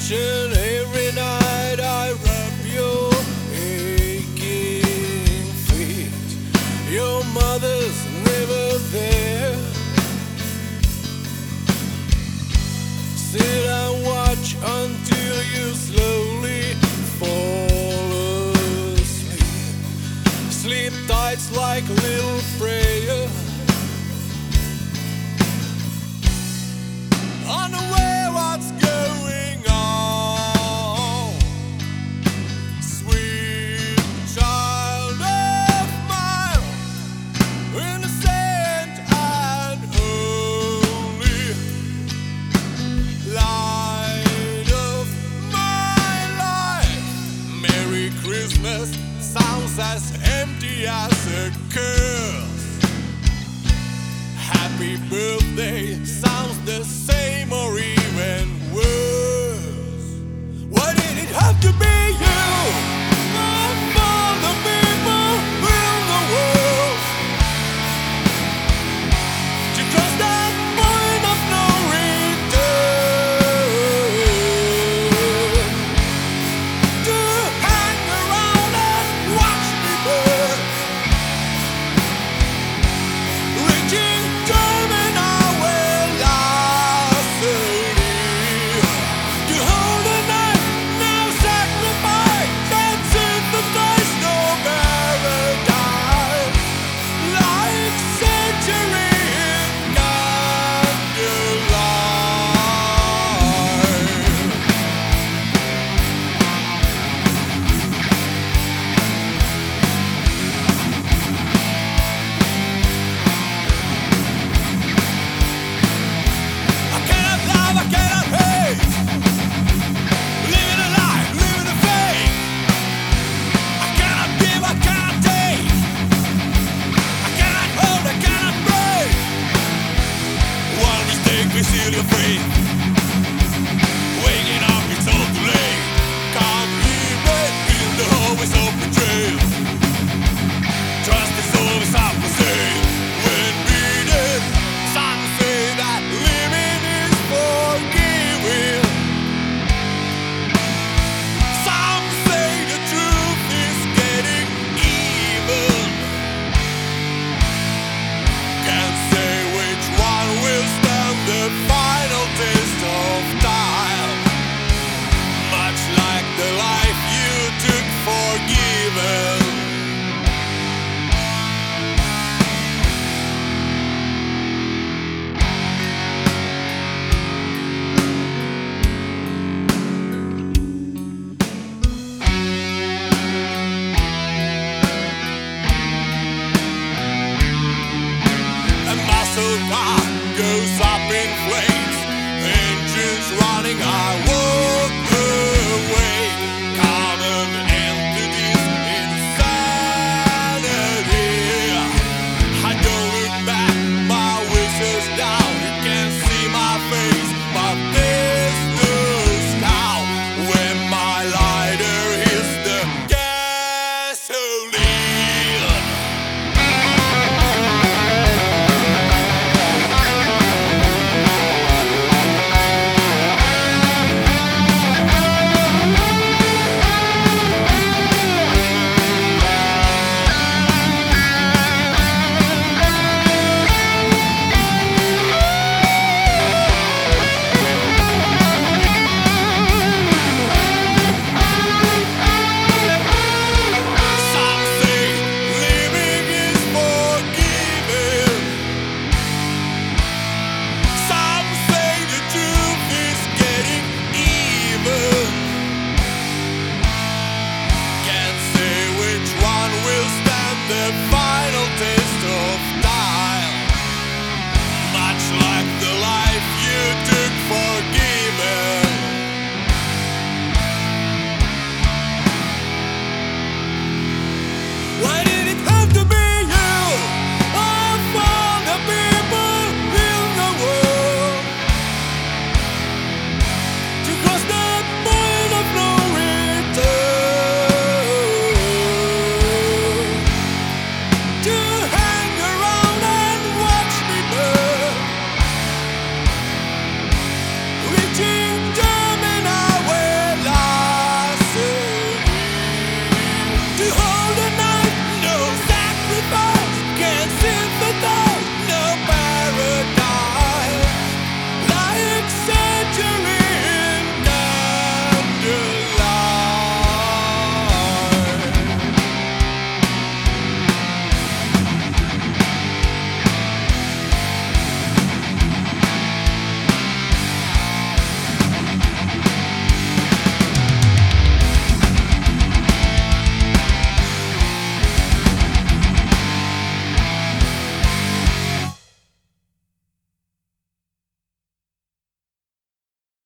And every night I rub your aching feet. Your mother's never there. Sit and watch until you slowly fall asleep. Sleep tight's like a little prayer. Unaware what's going on. Sweet child of mine, innocent and holy, light of my life. Merry Christmas sounds as empty as a curse. Happy birthday sounds the same or even worse. Why did it have to be you? Not for the people in the world to cross that point of no return, to hang around and watch me burn, reaching terminal velocity, to hold a knife, no sacrifice, and sympathize, no paradise, like century in candlelight. I cannot love, I cannot hate. Living a life, living a faith. I cannot give, I cannot take. I cannot hold, I cannot break. One mistake, we seal your faith.